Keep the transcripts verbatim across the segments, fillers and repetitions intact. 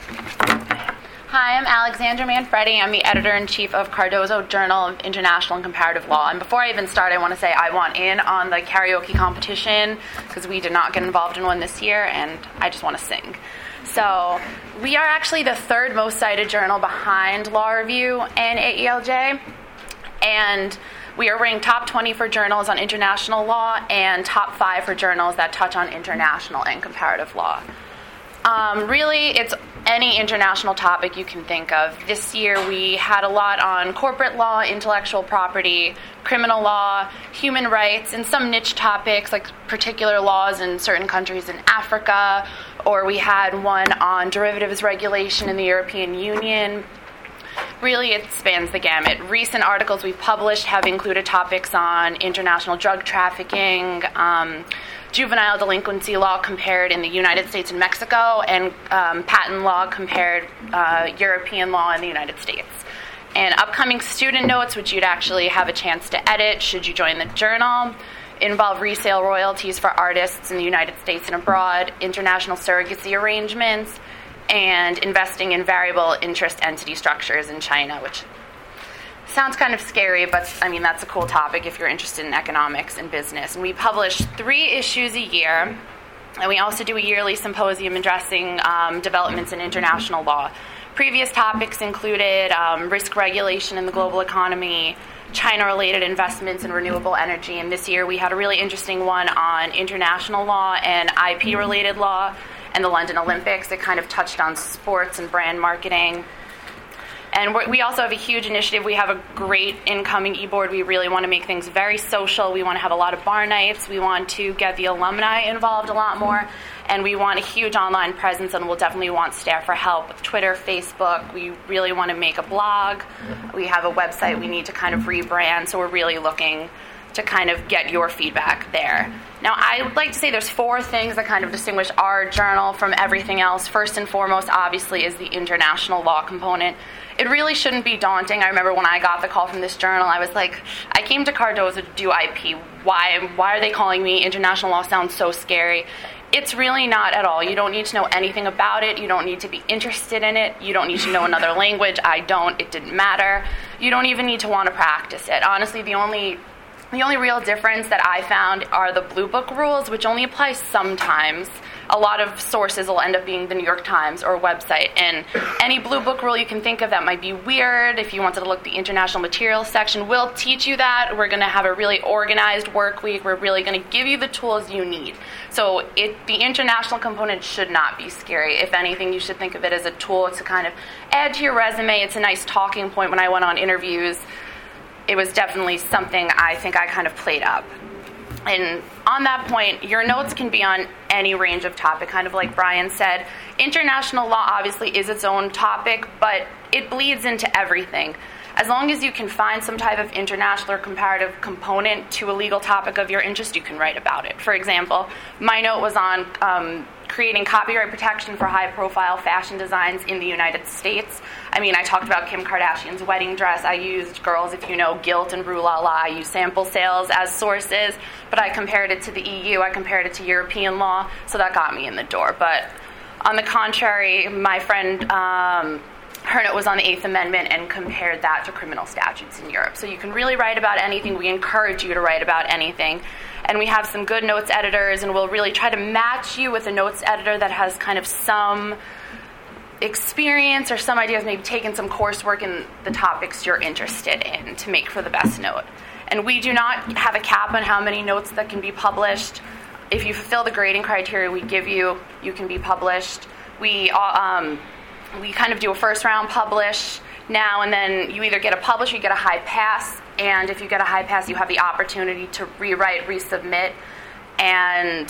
Hi, I'm Alexandra Manfredi. I'm the editor-in-chief of Cardozo Journal of International and Comparative Law. And before I even start, I want to say I want in on the karaoke competition because we did not get involved in one this year, and I just want to sing. So we are actually the third most cited journal behind Law Review and A E L J, and we are ranked top twenty for journals on international law and top five for journals that touch on international and comparative law. Um, really, it's any international topic you can think of. This year we had a lot on corporate law, intellectual property, criminal law, human rights, and some niche topics like particular laws in certain countries in Africa, or we had one on derivatives regulation in the European Union. Really, it spans the gamut. Recent articles we've published have included topics on international drug trafficking, um, juvenile delinquency law compared in the United States and Mexico, and um, patent law compared uh, European law in the United States. And upcoming student notes, which you'd actually have a chance to edit should you join the journal, involve resale royalties for artists in the United States and abroad, international surrogacy arrangements, and investing in variable interest entity structures in China, which sounds kind of scary, but I mean, that's a cool topic if you're interested in economics and business. And we publish three issues a year, and we also do a yearly symposium addressing um, developments in international law. Previous topics included um, risk regulation in the global economy, China-related investments in renewable energy, and this year we had a really interesting one on international law and I P-related law and the London Olympics. It kind of touched on sports and brand marketing. And we're, we also have a huge initiative. We have a great incoming e-board. We really want to make things very social. We want to have a lot of bar nights. We want to get the alumni involved a lot more. And we want a huge online presence, and we'll definitely want staff for help with Twitter, Facebook. We really want to make a blog. We have a website we need to kind of rebrand, so we're really looking to kind of get your feedback there. Now, I would like to say there's four things that kind of distinguish our journal from everything else. First and foremost, obviously, is the international law component. It really shouldn't be daunting. I remember when I got the call from this journal, I was like, I came to Cardozo to do I P. Why, why are they calling me? International law sounds so scary. It's really not at all. You don't need to know anything about it. You don't need to be interested in it. You don't need to know another language. I don't. It didn't matter. You don't even need to want to practice it. Honestly, the only The only real difference that I found are the Blue Book rules, which only apply sometimes. A lot of sources will end up being the New York Times or a website. And any Blue Book rule you can think of that might be weird, if you wanted to look at the international materials section, we'll teach you that. We're going to have a really organized work week. We're really going to give you the tools you need. So it, the international component should not be scary. If anything, you should think of it as a tool to kind of add to your resume. It's a nice talking point when I went on interviews. It was definitely something I think I kind of played up. And on that point, your notes can be on any range of topic, kind of like Brian said. International law obviously is its own topic, but it bleeds into everything. As long as you can find some type of international or comparative component to a legal topic of your interest, you can write about it. For example, my note was on um, creating copyright protection for high-profile fashion designs in the United States. I mean, I talked about Kim Kardashian's wedding dress. I used Girls If You Know, Guilt, and Rue La La. I used sample sales as sources, but I compared it to the E U. I compared it to European law, so that got me in the door. But on the contrary, my friend... Um, Her note was on the Eighth Amendment and compared that to criminal statutes in Europe. So you can really write about anything. We encourage you to write about anything. And we have some good notes editors, and we'll really try to match you with a notes editor that has kind of some experience or some ideas, maybe taken some coursework in the topics you're interested in to make for the best note. And we do not have a cap on how many notes that can be published. If you fulfill the grading criteria we give you, you can be published. We... Um, We kind of do a first round publish now, and then you either get a publish or you get a high pass. And if you get a high pass, you have the opportunity to rewrite, resubmit, and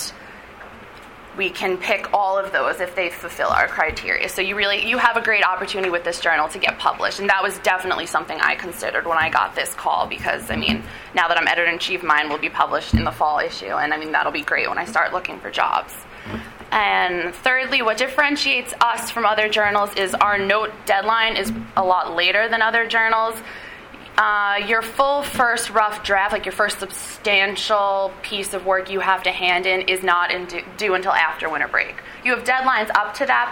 we can pick all of those if they fulfill our criteria. So you really you have a great opportunity with this journal to get published, and that was definitely something I considered when I got this call, because I mean, now that I'm editor-in-chief, mine will be published in the fall issue, and I mean that'll be great when I start looking for jobs. And thirdly, what differentiates us from other journals is our note deadline is a lot later than other journals. Uh, your full first rough draft, like your first substantial piece of work you have to hand in, is not in due, due until after winter break. You have deadlines up to that, but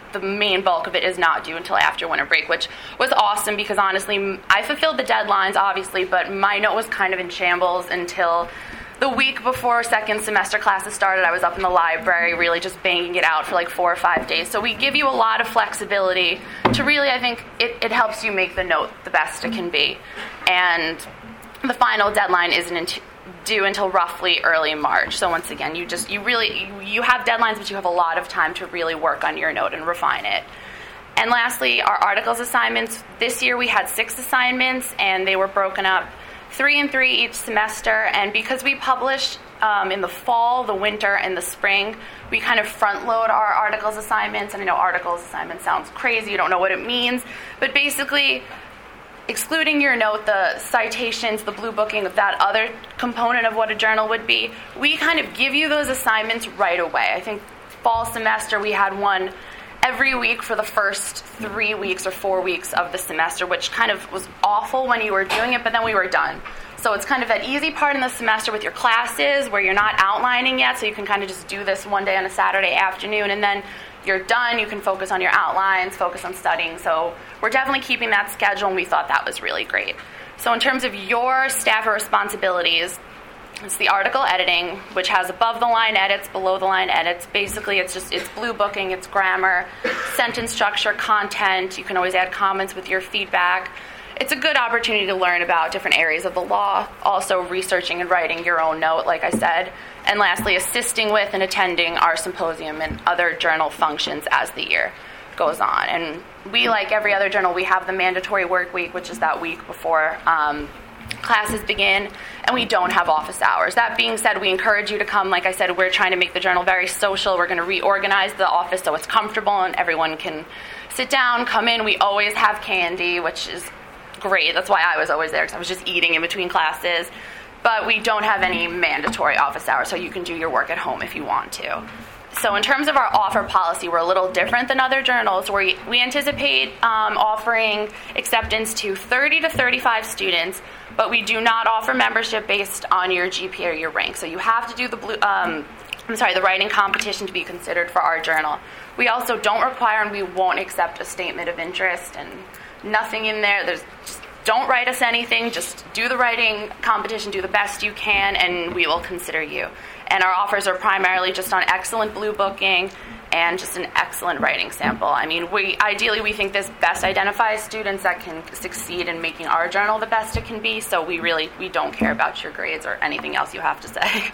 the main bulk of it is not due until after winter break, which was awesome because honestly, I fulfilled the deadlines, obviously, but my note was kind of in shambles until the week before second semester classes started. I was up in the library really just banging it out for like four or five days. So we give you a lot of flexibility to really, I think, it, it helps you make the note the best it can be. And the final deadline isn't until due until roughly early March. So once again, you just you really you, you have deadlines, but you have a lot of time to really work on your note and refine it. And lastly, our articles assignments. This year we had six assignments, and they were broken up three and three each semester. And because we published um, in the fall, the winter, and the spring, we kind of front load our articles assignments. And I know articles assignment sounds crazy. You don't know what it means, but basically, excluding your note, the citations, the blue booking, that other component of what a journal would be, we kind of give you those assignments right away. I think fall semester we had one every week for the first three weeks or four weeks of the semester, which kind of was awful when you were doing it, but then we were done. So it's kind of that easy part in the semester with your classes where you're not outlining yet, so you can kind of just do this one day on a Saturday afternoon, and then you're done, you can focus on your outlines, focus on studying. So we're definitely keeping that schedule, and we thought that was really great. So in terms of your staffer responsibilities, it's the article editing, which has above-the-line edits, below-the-line edits. Basically, it's just it's blue booking, it's grammar, sentence structure, content. You can always add comments with your feedback. It's a good opportunity to learn about different areas of the law, also researching and writing your own note, like I said. And lastly, assisting with and attending our symposium and other journal functions as the year goes on. And we, like every other journal, we have the mandatory work week, which is that week before um, classes begin, and we don't have office hours. That being said, we encourage you to come. Like I said, we're trying to make the journal very social. We're going to reorganize the office so it's comfortable and everyone can sit down, come in. We always have candy, which is great. That's why I was always there, because I was just eating in between classes. But we don't have any mandatory office hours, so you can do your work at home if you want to. So in terms of our offer policy, we're a little different than other journals. Where we, we anticipate um, offering acceptance to thirty to thirty-five students, but we do not offer membership based on your G P A or your rank. So you have to do the blue, um, I'm sorry, the writing competition to be considered for our journal. We also don't require and we won't accept a statement of interest and nothing in there. There's just don't write us anything. Just do the writing competition, do the best you can, and we will consider you. And our offers are primarily just on excellent blue booking and just an excellent writing sample. I mean, we ideally we think this best identifies students that can succeed in making our journal the best it can be. So we really we don't care about your grades or anything else you have to say.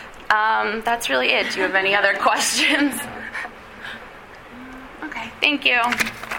Um, that's really it. Do you have any other questions? Okay, thank you.